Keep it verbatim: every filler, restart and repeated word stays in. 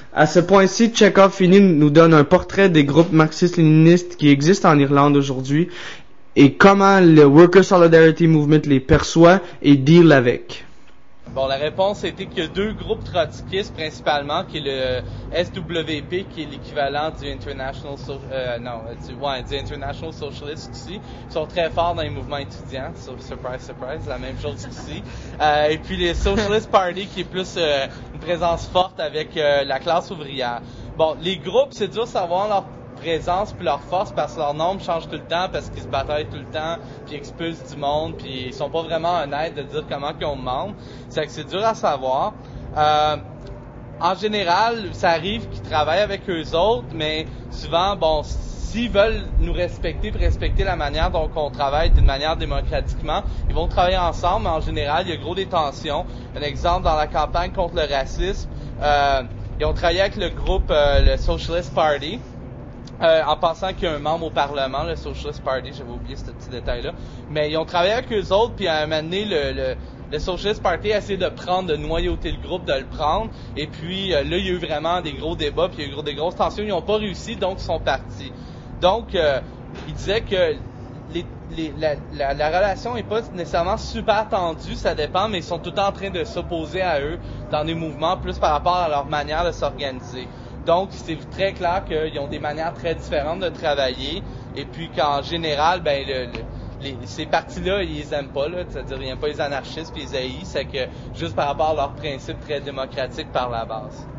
À ce point-ci, Chekhov finit nous donne un portrait des groupes marxistes-léninistes qui existent en Irlande aujourd'hui et comment le Worker Solidarity Movement les perçoit et deal avec. Bon, la réponse était qu'il y a deux groupes trotskistes principalement, qui est le S W P, qui est l'équivalent du International so euh, non, du, ouais, du International Socialist ici. Ils sont très forts dans les mouvements étudiants, so, surprise, surprise, la même chose ici. Euh, et puis les Socialist Party, qui est plus euh, une présence forte avec euh, la classe ouvrière. Bon, les groupes, c'est dur de savoir leur présence puis leur force parce que leur nombre change tout le temps parce qu'ils se bataillent tout le temps puis ils expulsent du monde puis ils sont pas vraiment honnêtes de dire comment qu'ils ont de membres. C'est que c'est dur à savoir. Euh, en général, ça arrive qu'ils travaillent avec eux autres, mais souvent, bon, s'ils veulent nous respecter et respecter la manière dont on travaille d'une manière démocratiquement, ils vont travailler ensemble, mais en général, il y a gros des tensions. Un exemple, dans la campagne contre le racisme, euh, ils ont travaillé avec le groupe, euh, le Socialist Party, Euh, en pensant qu'il y a un membre au Parlement, le Socialist Party, j'avais oublié ce petit détail-là. Mais ils ont travaillé avec eux autres, puis à un moment donné, le, le, le Socialist Party a essayé de prendre, de noyauter le groupe, de le prendre. Et puis euh, là, il y a eu vraiment des gros débats, puis il y a eu des grosses tensions. Ils n'ont pas réussi, donc ils sont partis. Donc, euh, ils disaient que les, les, la, la, la relation n'est pas nécessairement super tendue, ça dépend, mais ils sont tout le temps en train de s'opposer à eux dans des mouvements, plus par rapport à leur manière de s'organiser. Donc, c'est très clair qu'ils ont des manières très différentes de travailler et puis qu'en général, ben le, le, les, ces partis-là, ils les aiment pas, là, c'est-à-dire ils n'aiment pas les anarchistes puis les haïs, c'est que juste par rapport à leurs principes très démocratiques par la base.